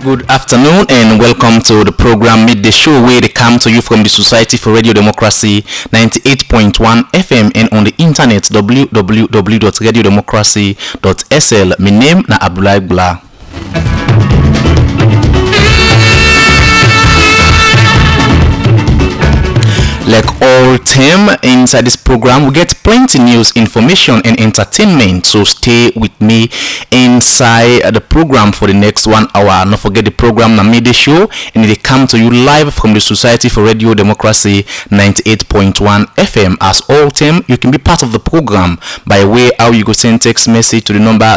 good afternoon and welcome to the program Meet the Show, where they come to you from the Society for Radio Democracy 98.1 FM and on the internet www.radiodemocracy.sl. My name na Abdullah Bula. Like all time inside this program, we get plenty news, information, and entertainment. So stay with me inside the program for the next 1 hour. Don't forget the program na Meet the Show, and they come to you live from the Society for Radio Democracy 98.1 FM. As all time, you can be part of the program by way how you go send text message to the number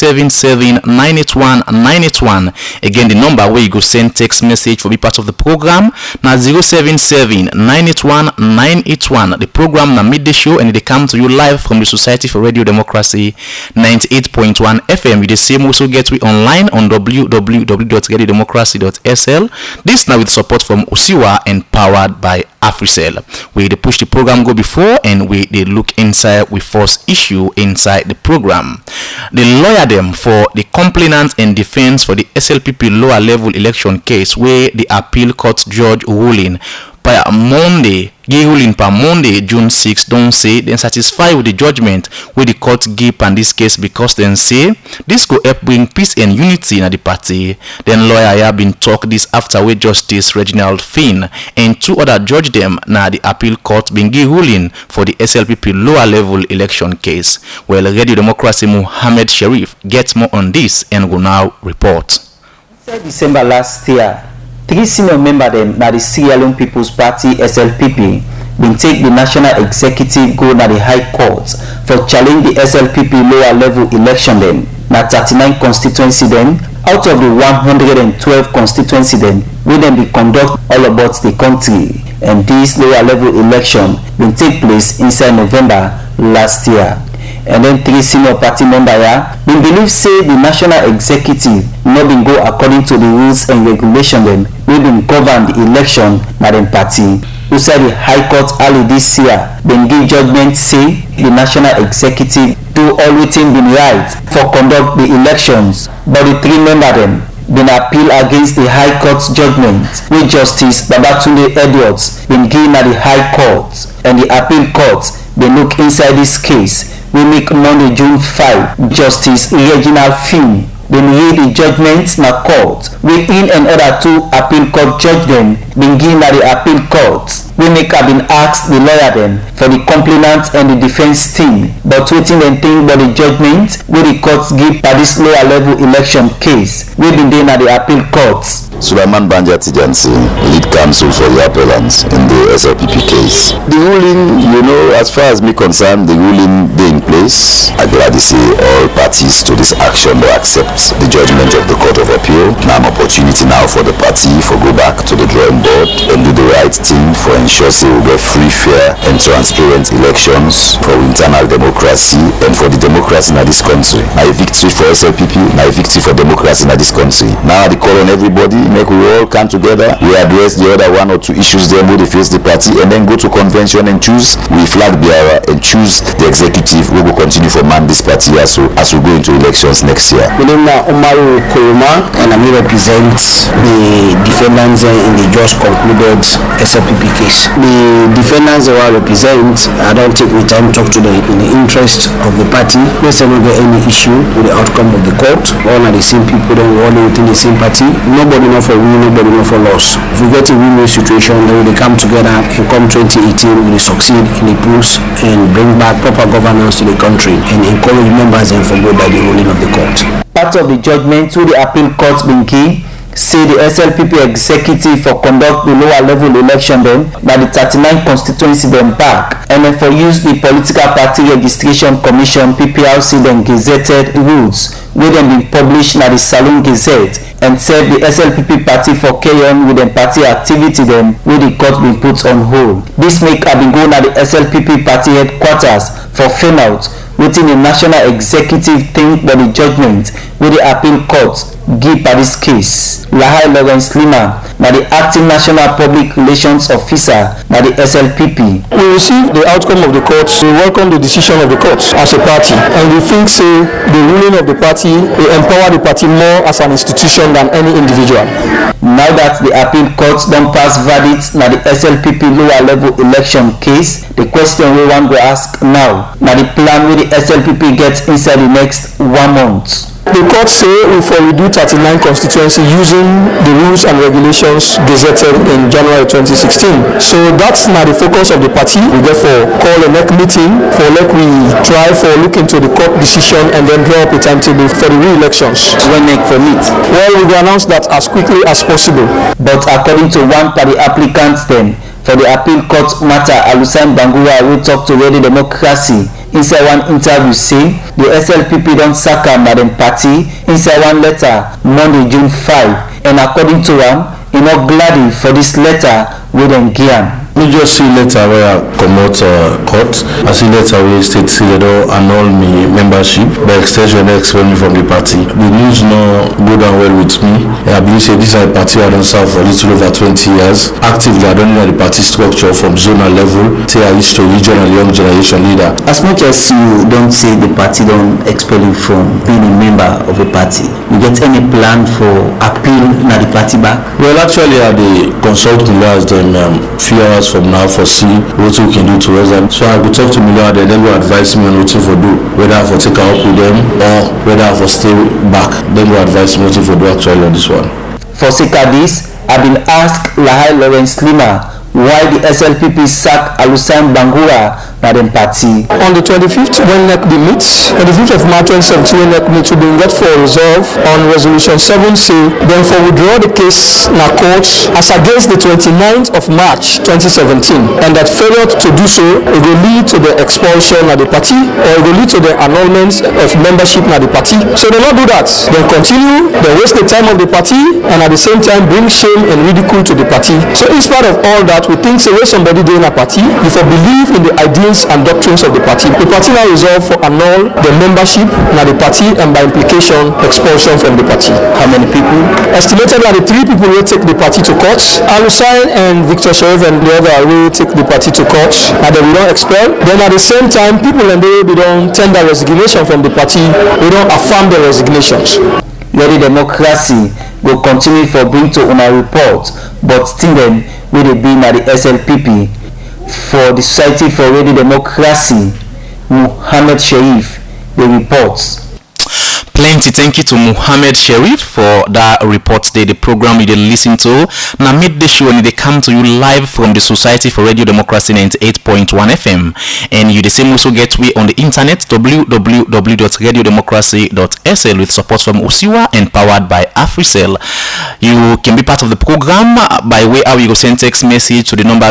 077-981-981. Again, the number where you go send text message for be part of the program now 077-981-981. The program na Meet the Show, and they come to you live from the Society for Radio Democracy 98.1 FM. We the same also get we online on www.radiodemocracy.sl. This now with support from Osiwa and powered by Africell. We they push the program go before, and we they look inside with first issue inside the program. The lawyer them for the complainant and defense for the SLPP lower level election case, where the appeal court judge ruling per Monday, June 6, don't say then satisfied with the judgment where the court give on this case, because then say this go help bring peace and unity in the party. Then lawyer have been talk this after where Justice Reginald Finn and two other judge them now the appeal court been give ruling for the SLPP lower level election case. Well, Radio Democracy Mohammed Sharif gets more on this and will now report. December last year, 3 senior members them na the Sierra Leone People's Party SLPP been take the national executive go na the high court for challenge the SLPP lower level election them na 39 constituency them out of the 112 constituency them wey dem be conduct all about the country, and this lower level election been take place inside November last year. And then 3 senior party members been believe say the national executive not been go according to the rules and regulations them wey been govern the election by them party. Outside the High Court early this year, been give judgment say the national executive do all wetin been right for conduct the elections, but the 3 members them been appeal against the High Court's judgment wey Justice Babatunde Edwards been give na the High Court, and the appeal court been look inside this case. We make Monday, June 5, Justice Reginald Finn been read the judgment na court. We in and other 2 appeal court judgment been given at the appeal court. We make have been asked the lawyer them for the complainant and the defense team, but waiting and think about the judgment where the courts give by this lower level election case. We been doing at the appeal courts. Sulaiman Banja Tijansi, lead counsel for the appellants in the SLPP case. The ruling, as far as me concerned, the ruling being in place. I gladly say all parties to this action will accept the judgment of the Court of Appeal. Now an opportunity now for the party for go back to the drawing board and do the right thing for ensure say we get free, fair and transparent elections for internal democracy and for the democracy in this country. Now a victory for SLPP, now a victory for democracy in this country. Now I call on everybody, make we all come together, we address the other 1 or 2 issues there who they face the party, and then go to convention and choose, we flag bearer and choose the executive who will continue for man this party as we go into elections next year. My name is Umaru Kuruma, and I represent the defendants in the just concluded SLPP case. The defendants that I represent, I don't take the time to talk to them in the interest of the party. Let's not get any issue with the outcome of the court. All are the same people, then we're all within the same party. Nobody not for win, nobody not for loss. If we get a win-win situation, then we come together and come 2018, we will succeed in the polls and bring back proper governance to the country and encourage members and forgo by the ruling of the court. Part of the judgment to the appeal court been key say the SLPP executive for conduct the lower level election then by the 39 constituency them back, and then for use the Political Party Registration Commission PPRC then gazetted rules wey dem been published na the Saloon Gazette, and serve the SLPP party for carry on with them party activity them wey the court been put on hold. This make have been go na the SLPP party headquarters for find out wetin the national executive think by the judgment wey the appeal court give by this case. Lahai Lawrence Lima, na the acting National Public Relations Officer, na the SLPP. We received the outcome of the court, we welcome the decision of the court as a party, and we think the ruling of the party will empower the party more as an institution than any individual. Now that the appeal court don't pass verdict na the SLPP lower level election case, the question we want to ask now, na the plan wey the SLPP gets inside the next 1 month. The court say we for redo 39 constituency using the rules and regulations gazetted in January 2016. So that's now the focus of the party. We therefore call a next meeting for we try for look into the court decision and then draw up a timetable for the re-elections. When next for meet? Well, we will announce that as quickly as possible. But according to one party applicants then, for the appeal court matter, Alusan Bangura will talk to Radio Democracy. Inside one interview say the SLPP don't sack am na dem party inside one letter Monday June 5, and according to am, he not glad for this letter wey dem give am. We just see letter where I come out court. I see letter where state say they don't annul me membership. By extension, they expel me from the party. The news no go down well with me. I believe say this is a party I don't serve for a little over 20 years. Actively, I don't know the party structure from zonal level. Say I used to regional young generation leader. As much as you don't say the party don't expel you from being a member of a party, you get any plan for appeal na the party back? Well, actually, I dey consult the lawyers them few hours from now for see what we can do towards them. So I will talk to Miller and then go advise me on what to do, whether I for take up with them or whether I for stay back. Then go advise me what to do actually on this one. For sake of this, I've been asked Lahai Lawrence Lima why the SLPP sacked Alusan Bangura na dem party. On the 25th, when NEC meets, on the 5th of March 2017, when NEC meets, we will get for a resolve on Resolution 7C, then for withdraw the case na court as against the 29th of March 2017, and that failure to do so, it will lead to the expulsion of the party, or it will lead to the annulment of membership na the party. So they not do that. They continue, they waste the time of the party, and at the same time bring shame and ridicule to the party. So in spite of all that, we think say when somebody doing a party, if I believe in the ideals and doctrines of the party now resolve for annul the membership na the party and by implication expulsion from the party. How many people? Estimated that the 3 people will take the party to court. Alusan and Victor Sheriff and the other will take the party to court and then we don't expel. Then at the same time, people and they don't tender resignation from the party, we don't affirm their resignations. Radio Democracy will continue for bring to una report, but still then we dey be na the SLPP. For the Society for Radio Democracy, Muhammad Sharif, the reports. Plenty thank you to Muhammad Sharif for that report today. The program you did listen to now made the show and they come to you live from the Society for Radio Democracy 98.1 FM, and you the same also get we on the internet www.radiodemocracy.sl with support from Usiwa and powered by Africell. You can be part of the program by way how you go send text message to the number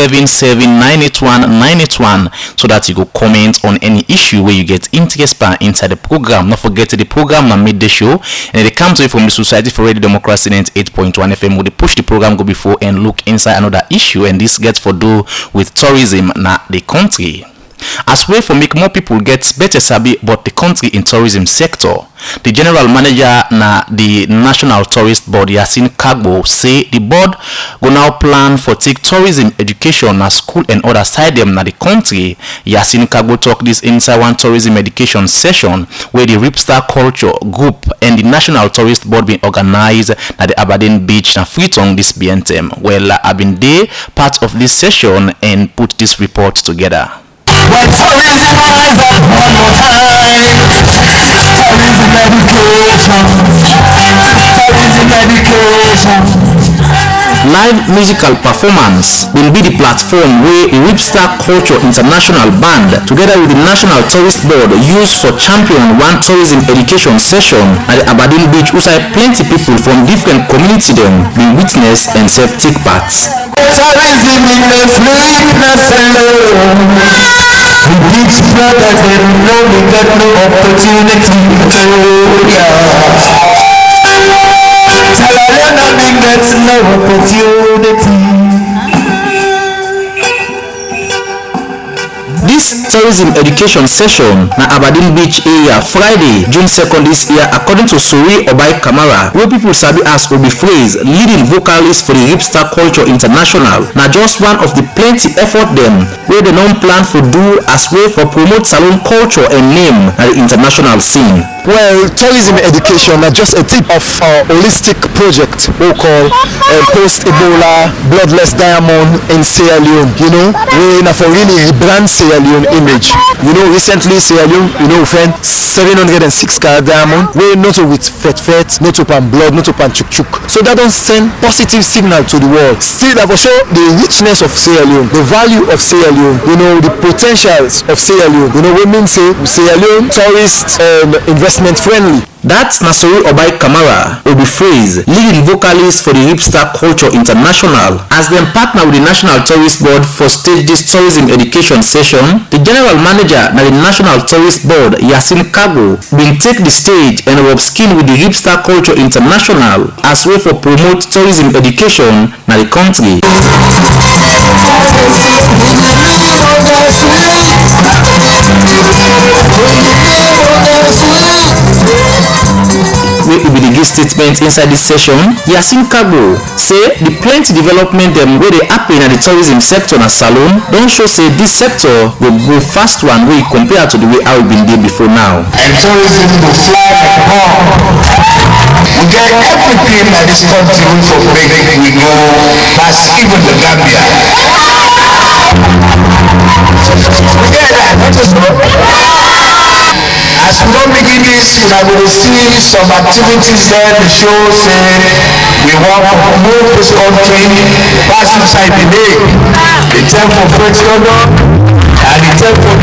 077981981 so that you go comment on any issue where you get interest by inside the program. Not forget the program and made the show and they come to you from the Society for Radio Democracy 98.1 FM where they push the program go before and look inside another issue, and this gets for do with tourism na the country. As way for make more people get better sabi about the country in tourism sector, the general manager na the National Tourist Board Yasin Kagbo say the board go now plan for take tourism education na school and other side them na the country. Yasin Kagbo talk this inside one tourism education session where the Ripstar Culture Group and the National Tourist Board been organized at the Aberdeen Beach na Freetown this BNTM. Well, I've been there part of this session and put this report together. When tourism rise up one more time, tourism education. Live musical performance will be the platform where the Ripstar Culture International Band together with the National Tourist Board use for champion one tourism education session at the Aberdeen Beach usai plenty people from different community them will witness and self take part. Tourism in the sweetness alone. The beach brothers they know we got no opportunity. Talarana we got no opportunity. This tourism education session na Aberdeen Beach area Friday, June 2nd this year, according to Suri Obai Kamara, wey people sabi as Obi Phrase, leading vocalist for the Hipster Culture International. Na just one of the plenty effort dem wey dem don plan for do as way for promote Salone culture and name na the international scene. Well, tourism education is just a tip of our holistic project we call Post-Ebola Bloodless Diamond in Sierra Leone. You know, we for really rebrand Sierra Leone image. You know, recently Sierra Leone, we found 706 carat diamond. We not with fet, not to pan blood, not to pan chuk. So that don't send positive signal to the world. Still, that will show the richness of Sierra Leone, the value of Sierra Leone. You know, the potentials of Sierra Leone. You know, we mean say Sierra Leone tourist investment friendly. That's Nasuri Obai Kamara, Obi Phrase, leading vocalist for the Hipster Culture International. As them partner with the National Tourist Board for stage this tourism education session, the general manager na the National Tourist Board, Yasin Kago, been take the stage and rub skin with the Hipster Culture International as way for promote tourism education na the country. Wey be the gift statement inside this session, Yasin Kago say the plenty development dem wey dey happen in the tourism sector na Salone don show say this sector go grow fast one way compared to the way how e been dey before now. And tourism go fly like a bomb. We get everything that this country will for make we go past even the Gambia. We get that, not just as we don't begin this, I will see some activities there to show say we want to move this country past inside the day. The time for $20 and the time for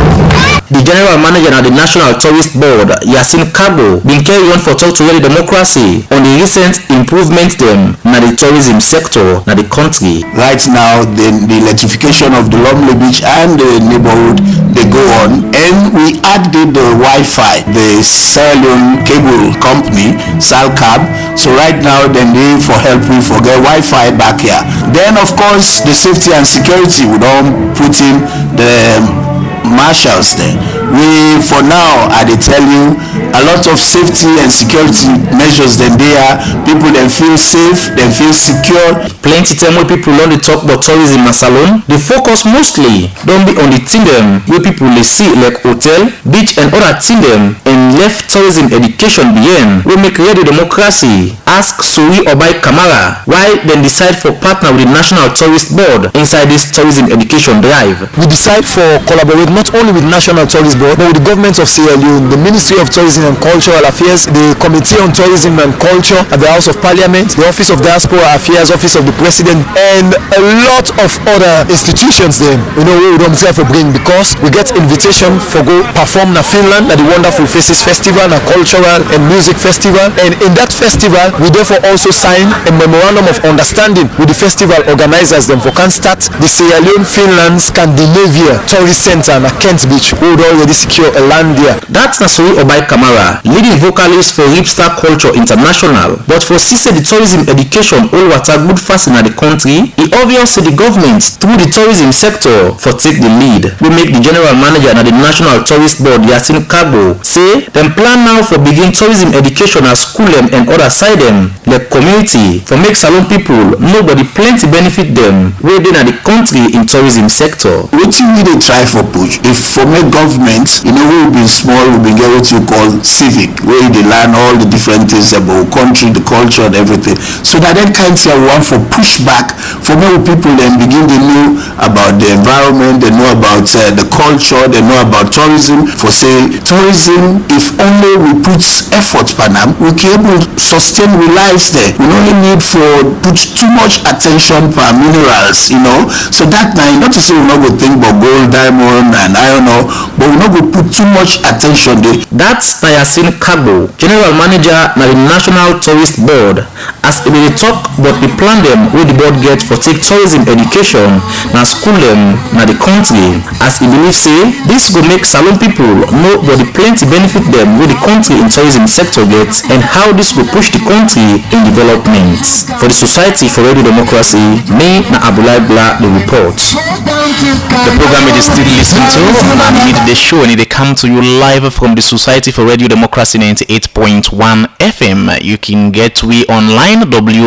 $1. The general manager of the National Tourist Board, Yasin Kago, been carry on for talk to the democracy on the recent improvement them na the tourism sector na the country. Right now, the electrification of the Lumley Beach and the neighborhood they go on, and we added the Wi-Fi, the Sierra Leone cable company, Salcab. So right now, then they for help we forget Wi-Fi back here. Then of course, the safety and security we don't put in the marshals there. We for now I tell you a lot of safety and security measures then there. People then feel safe, then feel secure. Plenty time when people learn to talk about tourism in Salone, they focus mostly don't be on the thing them where people they see like hotel, beach and other thing them and left tourism education behind. We make ready democracy. Ask Suri Obai Kamara why then decide for partner with the National Tourist Board inside this tourism education drive. We decide for collaborate not only with National Tourist Board but with the government of Sierra Leone, the Ministry of Tourism and Cultural Affairs, the Committee on Tourism and Culture at the House of Parliament, the Office of Diaspora Affairs, Office of the President, and a lot of other institutions then. You know we don't have to bring because we get invitation for go perform na Finland at the Wonderful Faces Festival, na cultural and music festival, and in that festival we therefore also sign a memorandum of understanding with the festival organizers them for can start the Sierra Leone Finland Scandinavia Tourist Center na Kent Beach. We would already secure a land there. That's Nasuri Obai Kamara, leading vocalist for Hipster Culture International. But for CC the tourism education all what are good fast in the country, it obvious to the government through the tourism sector for take the lead. We make the general manager at the National Tourist Board Yasin Kago say them plan now for begin tourism education at school them and other side them like community for make Salone people nobody plenty benefit them where they in the country in tourism sector. Which we they try for push. If for me government, you know we've been small, we've been get what we call civic, where they learn all the different things about country, the culture and everything. So that then kind of want for pushback for more people then begin to know about the environment, they know about the culture, they know about tourism. For say tourism, if only we put effort Panam, we can able to sustain our lives there. We only need for put too much attention for minerals, you know. So that now not to say we're not going to think about gold, diamond and iron ore, but we're not going to put too much attention there. That's na Yasin Kagbo, General Manager na the National Tourist Board, as e dey talk about the plan dem wey the board get for take tourism education na school dem na the country, as e believe say this go make Salone people know about the plenty benefit dem wey the country in tourism sector get and how this go push the country in development. For the Society for Radio Democracy, me na Abulai Bla the report. The program it is still listening to and the show and it come to you live from the Society for Radio Democracy 98.1 FM. You can get we online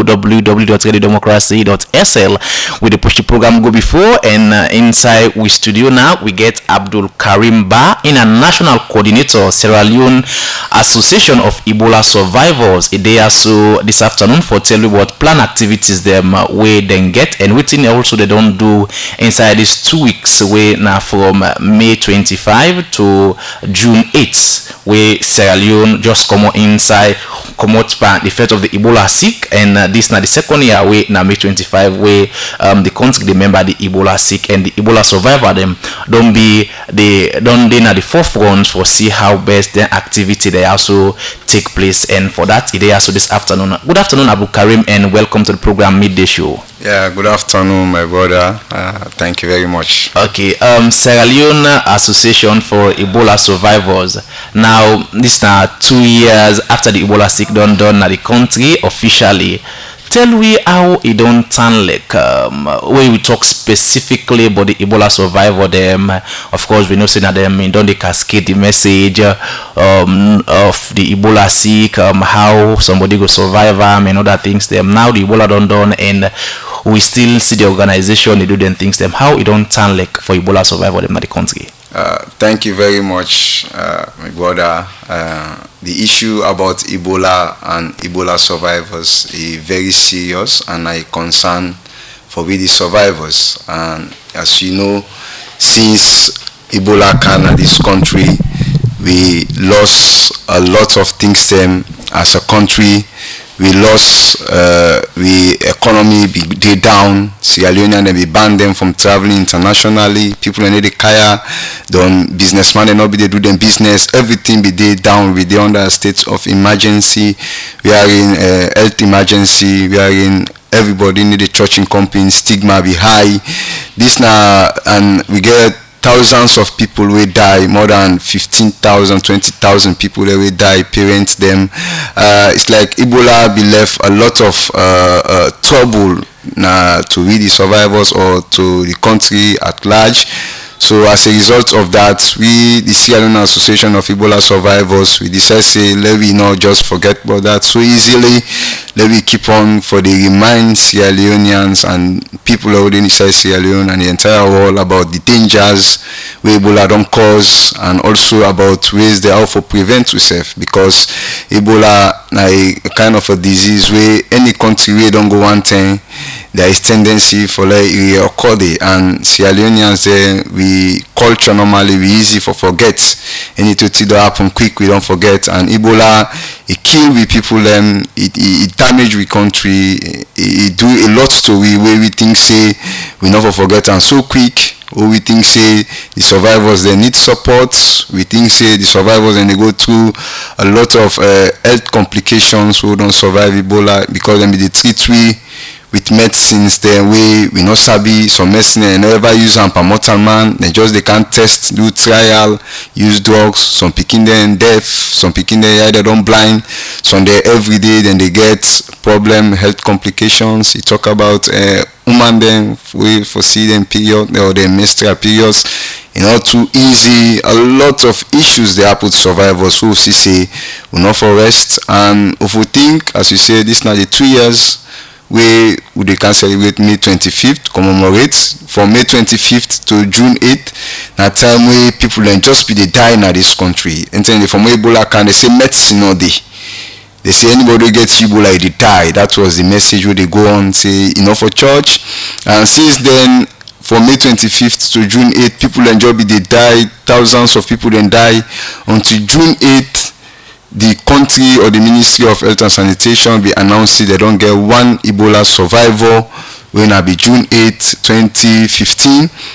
www.radiodemocracy.sl with the push the program go before, and inside we studio now we get Abdul Karim Ba in a national coordinator Sierra Leone Association of Ebola Survivors. They are so this afternoon for tell you what plan activities them way then get and within also they don't do inside these 2 weeks way now from May 25 to June 8th where Sierra Leone just come inside come out the effect of the Ebola sick, and this now the second year way now May 25 where the country remember the Ebola sick and the Ebola survivor them don't be they at the forefront for see how best their activity they also take place. And for that they also this afternoon. Good afternoon Abu Karim and welcome to the program Midday Show. Yeah, good afternoon my brother. Thank you very much. Okay, Sierra Leone Association for Ebola Survivors. Now this now 2 years after the Ebola sick done at the country officially. Tell we how it don't turn like when we talk specifically about the Ebola survivor them. Of course we know saying that them don't they cascade the message of the Ebola sick, how somebody go survive and other things them. Now the Ebola done and we still see the organization they do them things them. How it don't turn like for Ebola survivor them in the country. Thank you very much, my brother. The issue about Ebola and Ebola survivors is very serious and a concern for we the survivors. And as you know, since Ebola came in this country, we lost a lot of things them as a country. We lost we economy be down. Sierra Leonean they be banned them from traveling internationally. People in the kaya, done businessmen they not be they do them business. Everything be down. We they under a state of emergency. We are in health emergency. We are in everybody need a church in company. Stigma be high. This now and we get thousands of people will die, more than 15,000, 20,000 people that will die, parents them. It's like Ebola be left a lot of trouble to we the survivors or to the country at large. So as a result of that, we, the Sierra Leone Association of Ebola Survivors, we decided say, let we not just forget about that so easily. Let we keep on for the remind Sierra Leoneans and people out inside Sierra Leone and the entire world about the dangers where Ebola don't cause, and also about ways they how to prevent yourself, because Ebola is a kind of a disease where any country where don't go one thing, there is tendency for like reoccur, and Sierra Leoneans we culture normally we easy for forget. Anything that happen quick we don't forget, and Ebola it kill we people them, it damage we country, it do a lot to we where we think say we never forget and so quick. Or we think say the survivors they need support. We think say the survivors and they go through a lot of health complications who don't survive Ebola because they treat we with medicines then we not sabi some medicine and never use them per mortal man. They can't test, do trial, use drugs. Some picking them deaf, some picking them either don't blind, some they every day then they get problem health complications. You talk about woman then we foresee them period or their menstrual periods. Too easy. A lot of issues they happen to survivors who say will not for rest. And if we think, as you say, this now the 2 years where they can celebrate May 25th, commemorate from May 25th to June 8th. That time where people then just be dying in this country. And then from Ebola can they say medicine all day. They say anybody who gets Ebola they die. That was the message where they go on say for church. And since then from May 25th to June 8th, people then just be they die. Thousands of people then die until June 8th. The country or the Ministry of Health and Sanitation be announcing they don't get one Ebola survivor when I be June 8, 2015.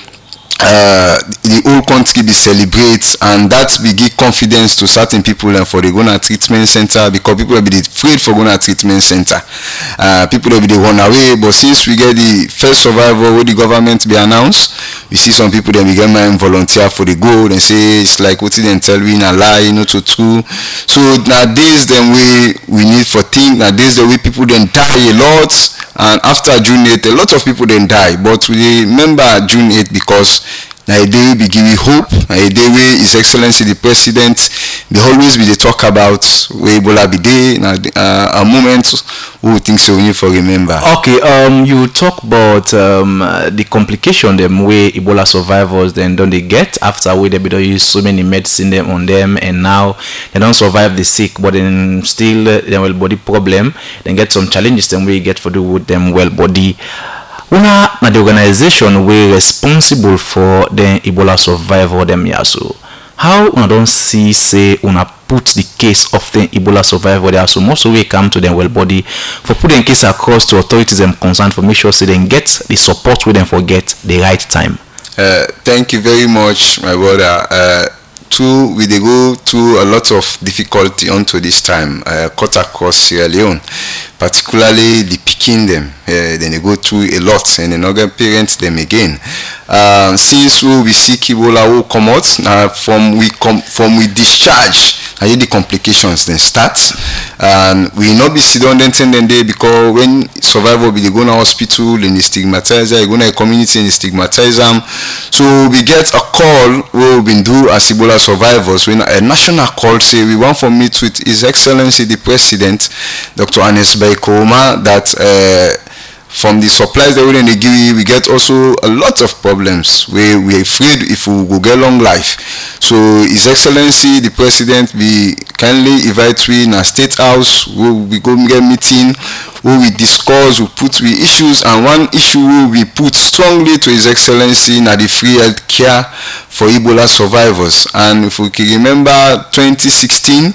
the whole country be celebrate, and that be give confidence to certain people and for the go na treatment center, because people will be afraid for going to treatment center. People will be they run away, but since we get the first survival where the government be announced, we see some people then we get mind volunteer for the go, and say it's like what they tell we na lie, not so true. So nowadays then we need for think nowadays the way people then die a lot. And after June 8th, a lot of people then die. But we remember June 8th because na a day we give you hope, a day where His Excellency the President, they always be they talk about where Ebola be day, a moment we think so we need for remember. Okay, you talk about the complication them where Ebola survivors then don't they get after where they be use so many medicine them on them, and now they don't survive the sick, but then still they well body problem, then get some challenges them we get for do with them well body. Una na the organization we responsible for the Ebola survivor them yaso. How una don't see say una put the case of the Ebola survivor there, so most of we come to them well body for putting case across to authorities and concerned for make sure so they get the support with them for get the right time. Thank you very much, my brother. We they go through a lot of difficulty until this time, cut across Sierra Leone, particularly the picking them. Then they go through a lot, and they not get parents them again. Since we see Ebola will come out, from we discharge, and the complications then start, and we not be sit down then day, because when survivor be they go to hospital, then they stigmatize them, they go to a community and they stigmatize them. So we get a call we been do as Ebola survivors when a national call say we want to meet with His Excellency the President, Dr. Ernest Bai Koroma, that from the supplies that we give you, we get also a lot of problems where we are afraid if we go get long life. So His Excellency the President be kindly invite we in a state house, we go get meeting where we discuss, we put we issues, and one issue we put strongly to His Excellency na the free health care for Ebola survivors. And if we can remember 2016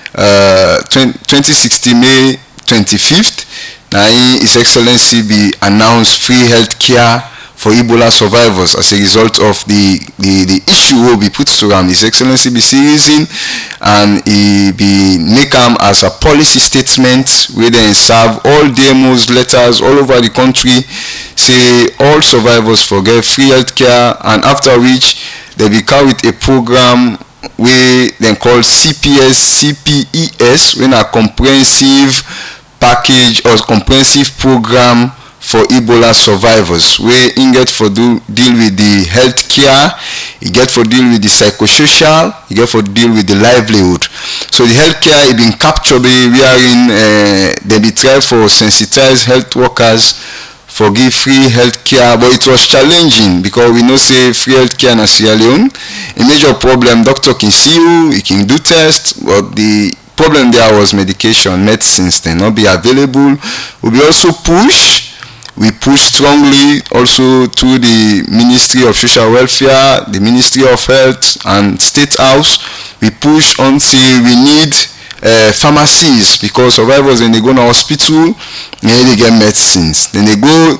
May 25th, His Excellency be announced free health care for Ebola survivors as a result of the issue will be put to him. His Excellency be seriously, and he be make him as a policy statement where they serve all demos letters all over the country, say all survivors forget free health care, and after which they be carried with a program we then call CPES, when a comprehensive package or comprehensive program for Ebola survivors, where he get for deal with the health care, he get for deal with the psychosocial, he get for deal with the livelihood. So the health care is being captured wherein they be try for sensitize health workers for give free health care, but it was challenging because we know say free health care in Sierra Leone, a major problem, doctor can see you, he can do tests, but the problem there was medicines they not be available. We also push strongly also to the Ministry of Social Welfare, the Ministry of Health and State House. We push on say we need pharmacies, because survivors when they go to hospital they get medicines, then they go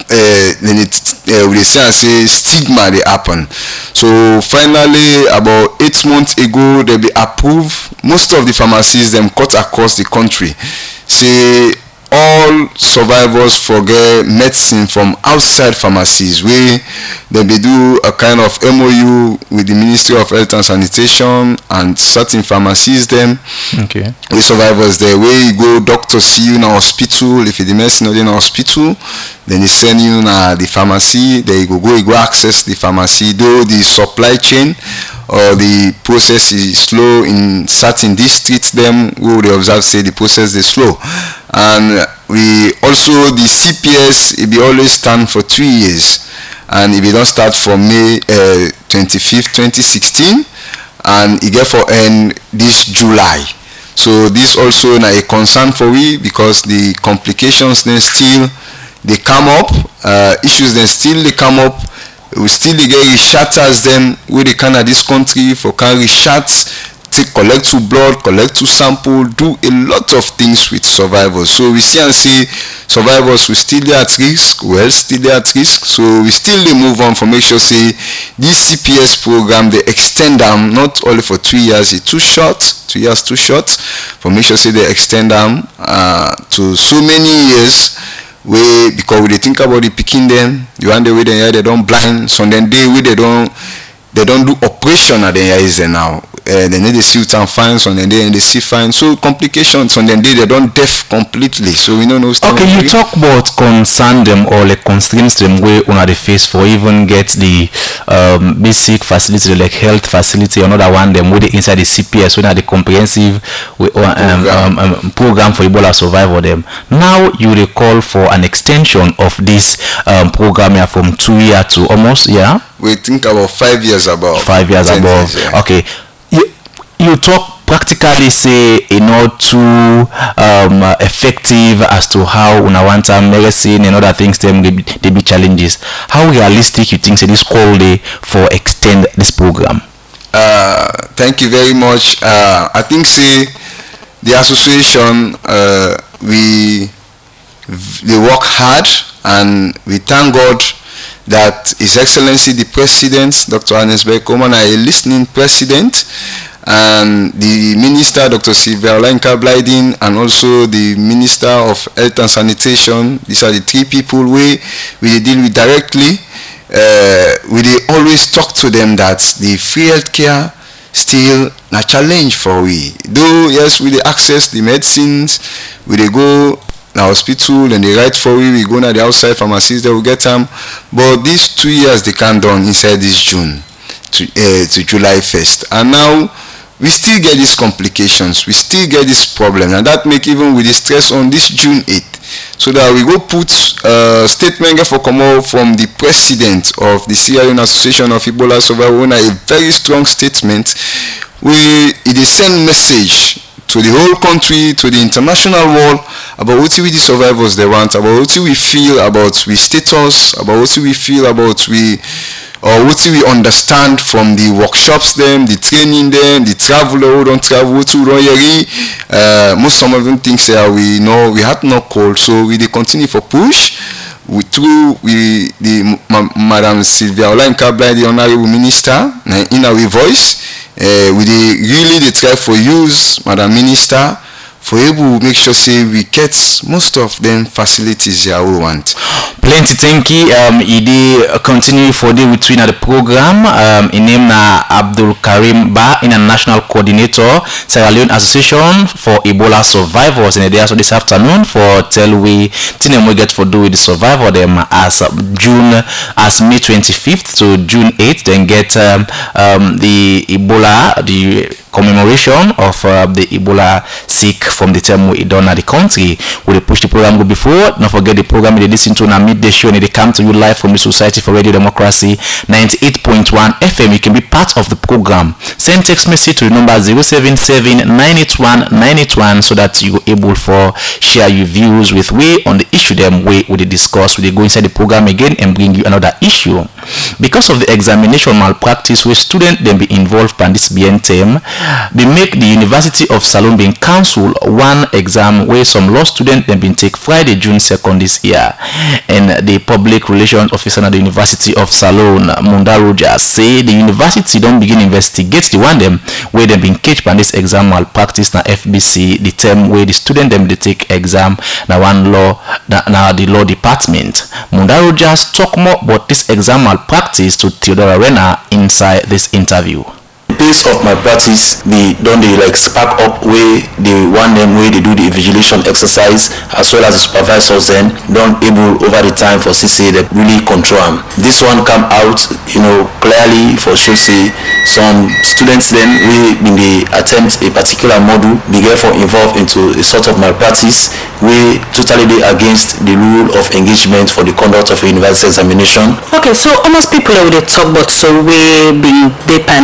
they say stigma they happen. So finally about 8 months ago they be approved. Most of the pharmacies them cut across the country say all survivors forget medicine from outside pharmacies, where they be do a kind of MOU with the Ministry of Health and Sanitation and certain pharmacies them. Okay. We survivors there, where you go, doctor see you in a hospital, if you the medicine not in a hospital, then they send you na the pharmacy, there you go access the pharmacy, though the supply chain or the process is slow in certain districts them who they observe say the process is slow. And we also the CPS it be always stand for 3 years, and it don't start from May 25th 2016, and it get for end this July. So this also na a concern for we, because the complications then still they come up, issues then still they come up. We still get reshatters them where they can at this country for can reshat collect to blood, collect to sample, do a lot of things with survivors. So we see and see survivors who still dey at risk, well still dey at risk. So we still dey move on for make sure say this CPS program they extend them not only for 2 years, it's too short. 2 years too short. For make sure say they extend them to so many years. Because we dey think about the picking them, the one day where they don't blind, so then they don't do operation at the eyes now. Then they see time fine, so then they see fine. So complications, so then they don't deaf completely. So we don't know. Okay, you talk about concern them or like constraints them where on the face for even get the basic facility like health facility, another one them with the inside the CPS, when the comprehensive program for Ebola survival them. Now you recall for an extension of this program here from 2 years to almost we think about 5 years above. 5 years above. Yeah. Okay. You talk practically say not too effective as to how una want medicine and other things them they be challenges. How realistic you think say this call day for extend this program? Thank you very much. I think say the association they work hard, and we thank God that His Excellency the President, Dr. Ernest Bai Koroma, a listening president, and the Minister, Dr. Sylvia Olayinka Blyden, and also the Minister of Health and Sanitation. These are the three people we deal with directly. We always talk to them that the free healthcare still a challenge for we. Though yes, we access the medicines, we go the hospital and they write for we go to the outside pharmacies, they will get them. But these 2 years they can't done inside this June to July 1st. And now we still get these complications, we still get this problem, and that make even with the stress on this June 8th. So that we go put a statement for come from the president of the Sierra Leone Association of Ebola Survivors, a very strong statement. It is send message to the whole country, to the international world, about what we the survivors they want, about what we feel about we status, about what we feel about we, or what we understand from the workshops them, the training them, the traveler who don't travel, what we don't hear. Most some of them things that we know we had no call, so we they continue for push. Madam Sylvia Olayinka Blyden, the Honorable Minister, in our voice. They try for use Madam Minister for able to make sure say we get most of them facilities here we want. Plenty thank you. Continue for the between the program. In name na Abdul Karim Ba, International Coordinator, Sierra Leone Association for Ebola Survivors. In the day so this afternoon for tell we thing we get for do with the survivor them as May 25th to June 8th. Then get the Ebola commemoration of the Ebola sick from the time we done at the country. We push the program go before. Don't forget the program they listen to na midday show and they come to you live from the Society for Radio Democracy 98.1 FM. You can be part of the program. Send text message to the number 077-981-981 so that you are able for share your views with we on the issue them we discuss. We go inside the program again and bring you another issue. Because of the examination malpractice where students then be involved in this BNTM, they make the University of Salone being cancel one exam where some law students then been take Friday, June 2nd this year. And the public relations officer at the University of Salone, Munda Rogers, say the university don't begin investigate the one them where they been catch by this exam malpractice na FBC, the term where the student them they take exam na one law now the law department. Munda Rogers talk more about this exam malpractice to Theodore Arena inside this interview. Pace of my practice they like spark up where they want them where they do the invigilation exercise as well as the supervisors then don't able over the time for CCA that really control them. This one come out clearly for sure say some students then when they attempt a particular module they get for involved into a sort of malpractice we totally against the rule of engagement for the conduct of a university examination. Okay, so almost people will talk about so we bring depend this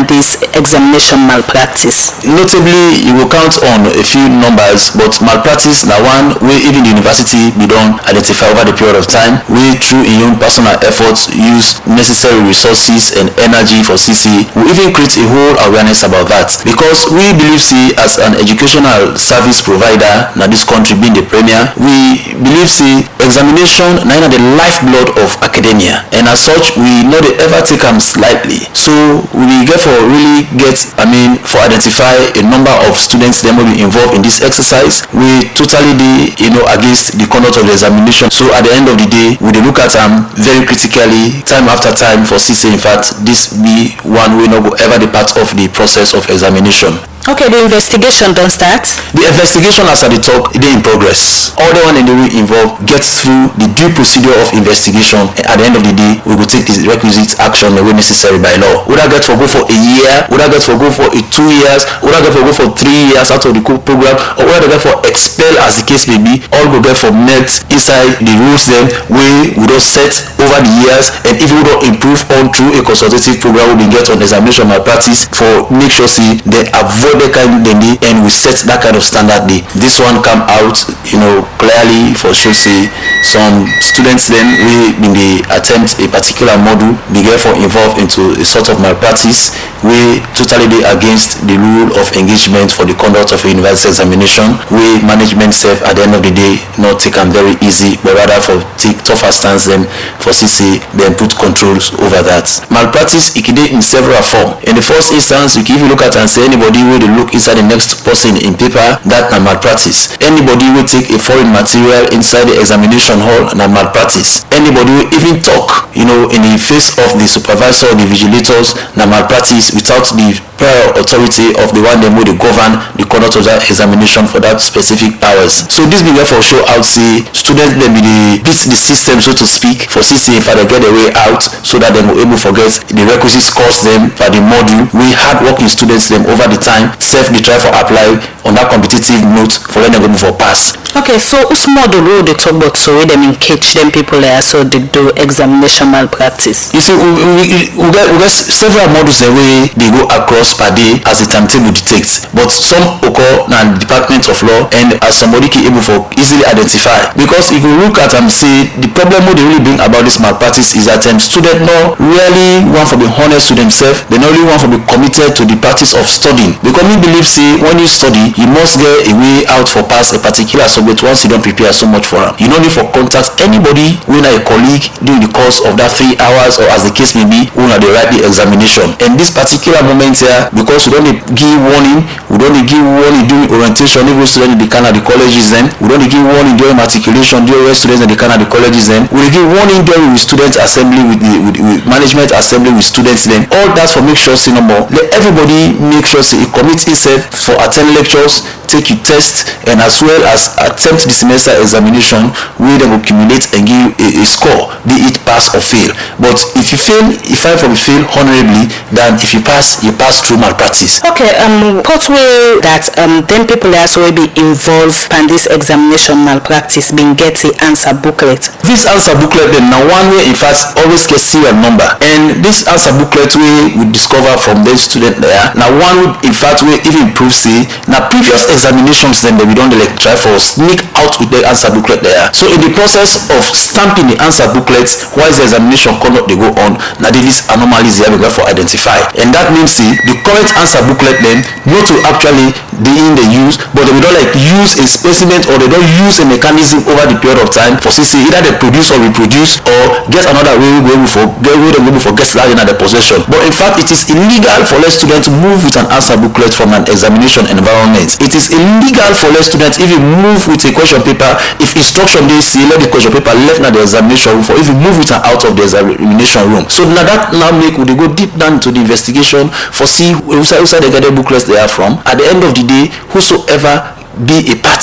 examination malpractice? Notably, you will count on a few numbers, but malpractice na one wey even the university be don identify over the period of time, wey through im own personal efforts use necessary resources and energy for CC. We even create a whole awareness about that, because we believe say as an educational service provider na this country being the premier, we believe say examination na the lifeblood of academia, and as such we no dey ever take am slightly. So we therefore really get, for identify a number of students that will be involved in this exercise. We totally dey against the conduct of the examination. So at the end of the day, we dey look at them very critically, time after time, for CC. In fact, this be one way no go ever be part of the process of examination. Okay, the investigation don't start. The investigation, as I talk, it is in progress. All the one in the way involved gets through the due procedure of investigation. At the end of the day, we will take the requisite action the way necessary by law. Would I get for go for a year? Would I get for go for 2 years? Would I get for go for 3 years out of the program? Or would I get for expel, as the case may be? All go get for met inside the rules then we would have set over the years, and if we don't improve on through a consultative program, we get on examination malpractice for make sure see they avoid the kind of and we set that kind of standard day. This one come out, clearly for sure say some students then we in the attempt a particular module, they therefore involved into a sort of malpractice we totally dey against the rule of engagement for the conduct of a university examination. We management self at the end of the day not take them very easy, but rather for take tougher stance them for CC then put controls over that. Malpractice it can be in several forms. In the first instance, you can even look at and say anybody will look inside the next person in paper, that na malpractice. Anybody will take a foreign material inside the examination hall, na malpractice. Anybody will even talk, in the face of the supervisor or the vigilators, na malpractice without the prior authority of the one them will govern the conduct of that examination for that specific powers. So this be therefore show out say students them be the system, so to speak, for CC if they get their way out, so that they will able to get the requisite scores them for the module. We hard working students them over the time self they try for apply on that competitive note for when they go for pass. Okay, so which model will they talk about so them engage them people there so they do examination malpractice? You see, we get several models the way they go across per day as the timetable dictates, but some occur in the Department of Law, and as somebody can able for easily identify, because if you look at them say the problem what they really bring about this malpractice is that student no really want to be honest to themselves, they not really want to be committed to the practice of studying, because we believe say when you study you must get a way out for pass a particular subject once you don't prepare so much for them. You don't need for contact anybody when a colleague during the course of that 3 hours or as the case may be when they write the examination. And this particular moment here, because we don't give warning, we don't give warning during orientation, even students in the Canada colleges then, we don't give warning during matriculation, during students in the Canada colleges then, we give warning during with student assembly with management assembly with students then. All that for make sure say no more. Let everybody make sure say he commits himself for attend lectures, take your test, and as well as attempt the semester examination where they will accumulate and give a score, be it pass or fail. But if you fail, if I from fail honorably, then if you pass through malpractice. Okay, what way that then people also will be involved in this examination malpractice being get the answer booklet? This answer booklet then now one way in fact always get serial number, and this answer booklet we discover from the student there. Now one would in fact we even prove say now previous examinations then we don't like try for sneak out with the answer booklet there. So in the process of stamping the answer booklet while the examination conduct they go on, now these anomalies there we got for identify, and that means see the current answer booklet then not to actually they use, but they don't like use a specimen or they don't use a mechanism over the period of time for CC either they produce or reproduce or get another way we go for get that in their possession. But in fact it is illegal for a student to move with an answer booklet from an examination environment. It is illegal for a student if you move with a question paper, if instruction they see let the question paper left na the examination room, for if you move with an out of the examination room. So now that now make we go deep down to the investigation for see who they get the booklets they are from. At the end of the day, whosoever be a party to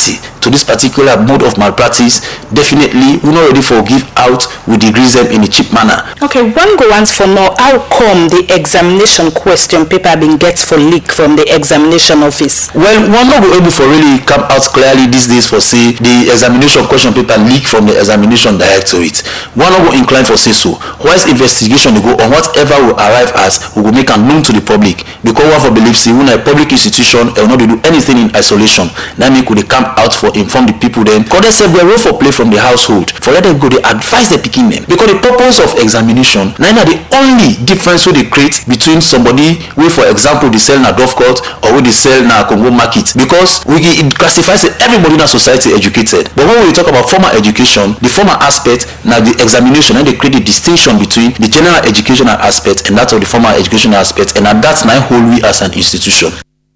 to this particular mode of malpractice, definitely we not ready for give out, we decrease them in a cheap manner. Okay, one go once for more. How come the examination question paper been get for leak from the examination office? Well, one not go able for really come out clearly these days for say the examination question paper leak from the examination directorate. One not go inclined for say so. Whilst investigation will go on whatever will arrive as, we will make a known to the public, because one for believe say when a public institution will not do anything in isolation. That make they come out for inform the people then. Because they say their role for play from the household. For let them go, they advise the picking them. Because the purpose of examination, now the only difference we they create between somebody who, for example, they sell na Dovecot or who they sell na Congo market. Because we it classifies everybody in our society educated. But when we talk about formal education, the formal aspect, now the examination, and they create a distinction between the general educational aspect and that of the formal educational aspect, and that's now whole we as an institution.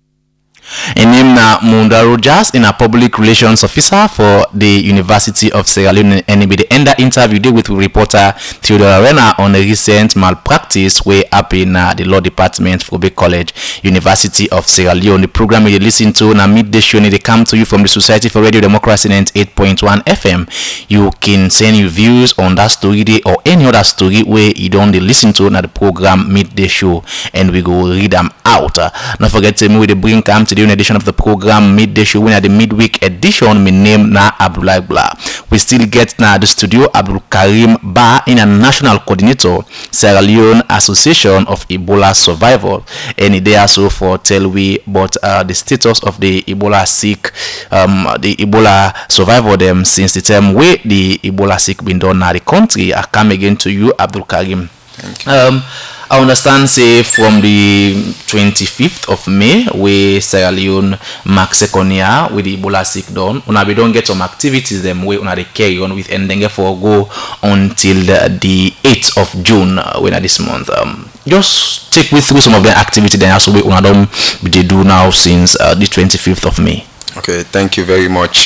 In name na Munda Rogers, in a public relations officer for the University of Sierra Leone, and the end interview did with reporter Theodore Arena on a recent malpractice way up in the law department for Kobe College, University of Sierra Leone. The program you listen to na midday show, they come to you from the Society for Radio Democracy 98.1 FM. You can send your views on that story or any other story where you don't listen to na the program midday show, and we go read them out. Don't forget to me with the bring come to the edition of the program midday show. We are the midweek edition. My name na Abdullah Blah. We still get na the studio Abdul Karim Ba, in a national coordinator Sierra Leone Association of Ebola Survivors, and they also for tell we about the status of the Ebola sick, the Ebola survivor them since the time where the Ebola sick been done na the country. I come again to you, Abdul Karim. Thank you. I understand, say, from the 25th of May, where Sierra Leone mark second year with the Ebola sick done. We don't get some activities them way they carry on with, and then for go until the 8th of June when this month. Just take me through some of the activity then also we they do now since the 25th of May. Okay, thank you very much.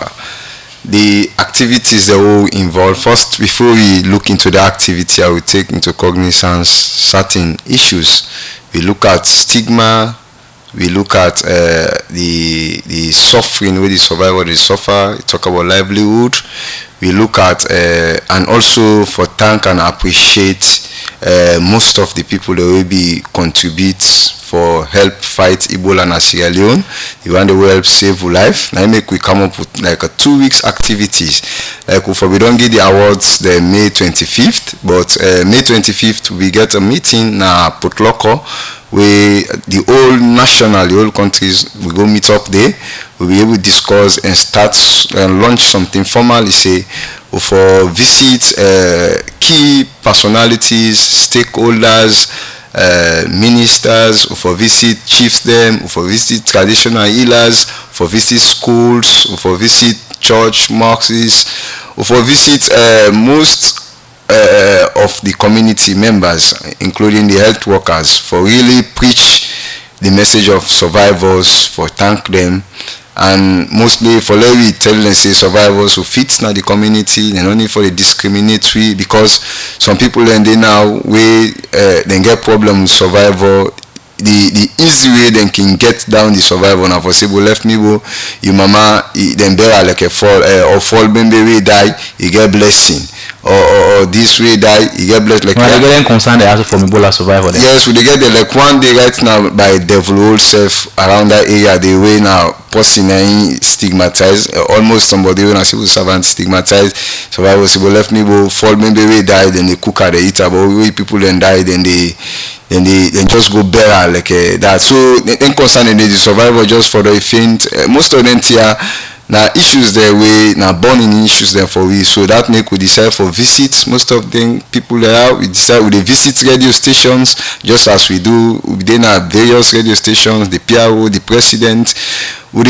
The activities that will involve, first before we look into the activity, I will take into cognizance certain issues. We look at stigma, we look at the suffering where the survivor they suffer, we talk about livelihood, we look at and also for thank and appreciate most of the people that will be contribute for help fight Ebola in Sierra Leone. The one that will help save life. Now make we come up with like a 2 weeks activities. Like if we don't get the awards the May 25th, but May 25th we get a meeting na Port Loko where the whole national, the whole countries we go meet up there. We'll be able to discuss and start and launch something formal. Say for visit key personalities, stakeholders, ministers, for visit chiefs them, for visit traditional healers, for visit schools, for visit church mosques, for visit most of the community members, including the health workers, for really preach the message of survivors, for thank them, and mostly for let we tell them say survivors who fit now the community, and only for the discriminatory, because some people then they now we then get problem with survivor. The easy way then can get down the survivor now for say left me go your mama then bear like a fall or fall baby die you get blessing or this way die you get blessed like they get concerned they ask for Ebola survivor then. Yes, so they get like one day right now by devil whole self around that area they way now person stigmatized almost somebody when a civil servant stigmatized survivors say left me go fall baby die then they cook at the eat but we people then die then they just go bare like that. So then concerning the survivor just for the faint most of them here now issues there way now burning issues there for we, so that make we decide for visits. Most of them people there we decide with the visit radio stations just as we do then have various radio stations, the PRO, the president, we